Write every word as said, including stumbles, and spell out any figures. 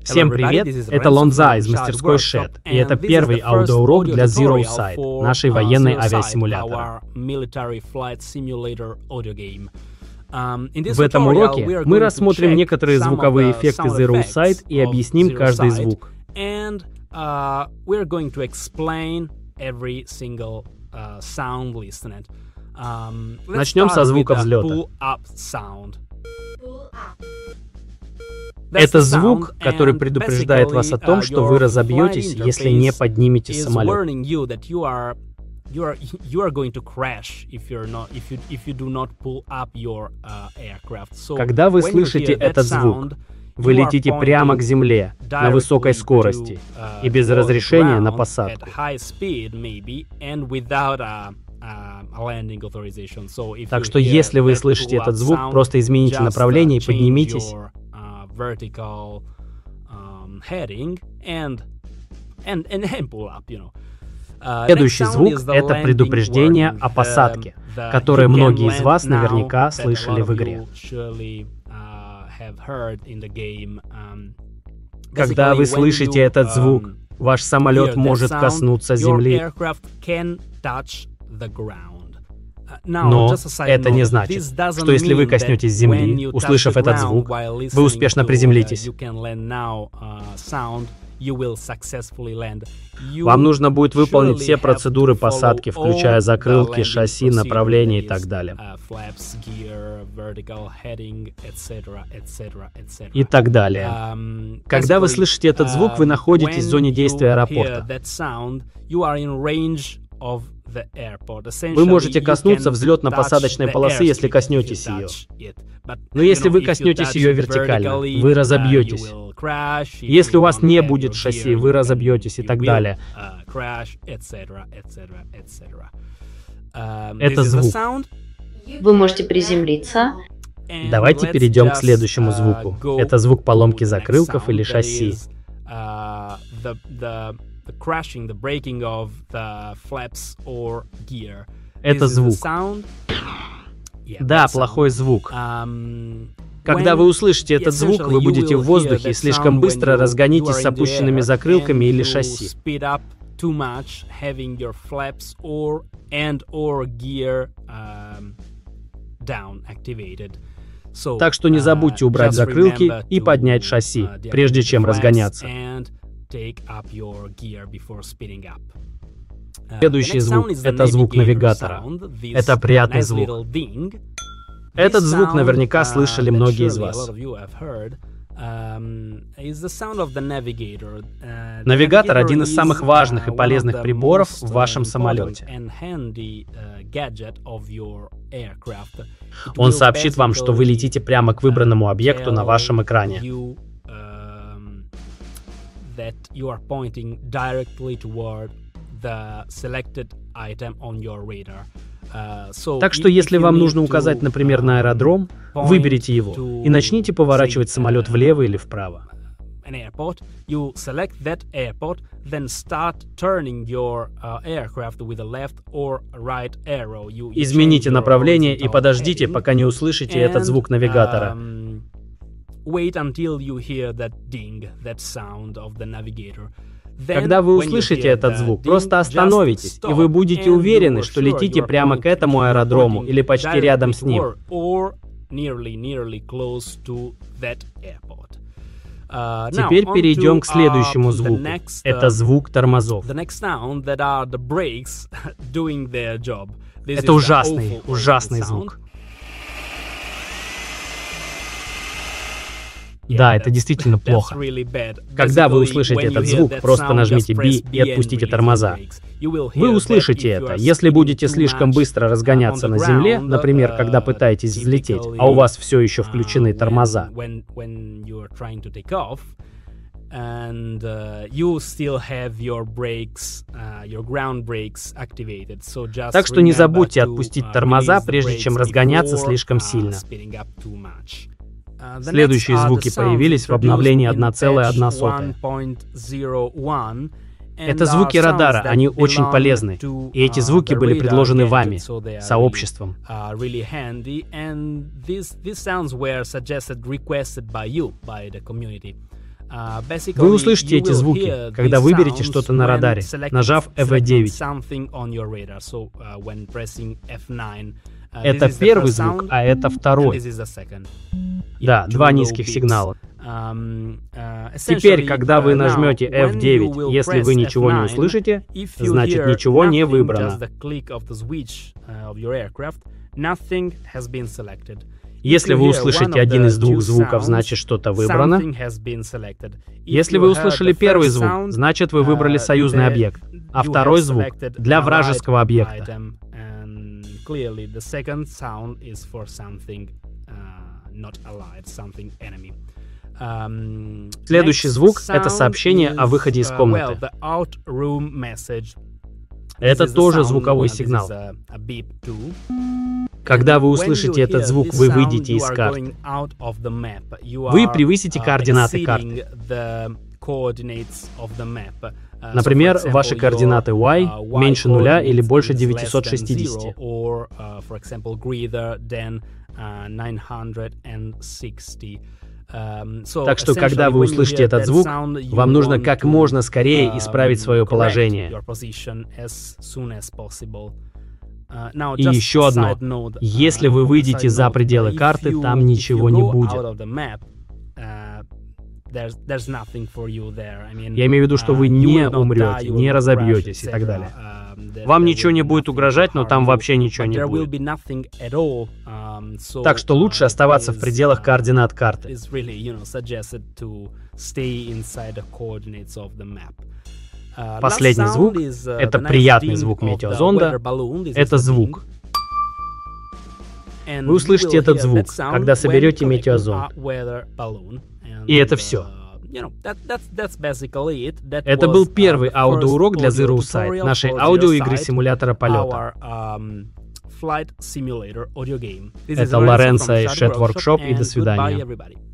Всем привет, это Лонза из мастерской Shed, и это первый аудиоурок для Zero Side, нашей военной авиасимулятора. В этом уроке мы рассмотрим некоторые звуковые эффекты Zero Side и объясним каждый звук. Начнем со звука взлета. Это звук, который предупреждает вас о том, что вы разобьетесь, если не поднимете самолет. Когда вы слышите этот звук, вы летите прямо к земле, на высокой скорости и без разрешения на посадку. Так что если вы слышите этот звук, просто измените направление и поднимитесь. Vertical um, heading and and and pull up, you know. Uh, Следующий звук — это предупреждение о посадке, которое многие из вас наверняка слышали в игре. Когда вы слышите этот звук, ваш самолет может коснуться земли. Но это не значит, что если вы коснетесь земли, услышав этот звук, вы успешно приземлитесь. Вам нужно будет выполнить все процедуры посадки, включая закрылки, шасси, направление и так далее. И так далее. Когда вы слышите этот звук, вы находитесь в зоне действия аэропорта. Вы можете коснуться взлетно-посадочной полосы, если коснетесь ее. Но если вы коснетесь ее вертикально, вы разобьетесь. Если у вас не будет шасси, вы разобьетесь и так далее. Это звук. Вы можете приземлиться. Давайте перейдем к следующему звуку. Это звук поломки закрылков или шасси. Это звук. Да, плохой звук. Когда вы услышите этот звук, вы будете в воздухе и слишком быстро разгонитесь с опущенными закрылками или шасси. Так что не забудьте убрать закрылки и поднять шасси, прежде чем разгоняться. Следующий звук — это звук навигатора. Это приятный звук. Этот звук наверняка слышали многие из вас. Навигатор — один из самых важных и полезных приборов в вашем самолете. Он сообщит вам, что вы летите прямо к выбранному объекту на вашем экране. That you are pointing directly toward the selected item on your radar. Uh, so так что если вам нужно указать, например, на аэродром, выберите его и начните поворачивать самолет влево или вправо. Измените направление и подождите, пока не услышите этот звук навигатора. Когда вы услышите этот звук, просто остановитесь, и вы будете уверены, что летите прямо к этому аэродрому или почти рядом с ним. Теперь перейдем к следующему звуку. Это звук тормозов. Это ужасный, ужасный звук. Да, это действительно плохо. Когда вы услышите этот звук, просто нажмите би и отпустите тормоза. Вы услышите это, если будете слишком быстро разгоняться на земле, например, когда пытаетесь взлететь, а у вас все еще включены тормоза. Так что не забудьте отпустить тормоза, прежде чем разгоняться слишком сильно. Следующие звуки появились в обновлении одна целая одна сотая. Это звуки радара, они очень полезны, и эти звуки были предложены вами, сообществом. Вы услышите эти звуки, когда выберете что-то на радаре, нажав эф девять. Это первый звук, а это второй. Да, два низких сигнала. Теперь, когда вы нажмете эф девять, если вы ничего не услышите, значит ничего не выбрано. Если вы услышите один из двух звуков, значит что-то выбрано. Если вы услышали первый звук, значит вы выбрали союзный объект, а второй звук для вражеского объекта. Следующий звук — это сообщение о выходе из комнаты. Это тоже звуковой сигнал. Когда вы услышите этот звук, вы выйдете из карты. Вы превысите координаты карты. Например, ваши координаты y меньше нуля или больше девятисот шестидесяти. Так что, когда вы услышите этот звук, вам нужно как можно скорее исправить свое положение. И еще одно. Если вы выйдете за пределы карты, там ничего не будет. Я имею в виду, что вы не умрете, не разобьетесь и так далее. Вам ничего не будет угрожать, но там вообще ничего не будет. Так что лучше оставаться в пределах координат карты. Последний звук — это приятный звук метеозонда. Это звук. Вы услышите этот звук, когда соберете метеозонд. И это все. Это был первый аудиоурок для Zero Sight, нашей аудиоигры симулятора полета. Это Лоренцо и Шет Workshop, и до свидания.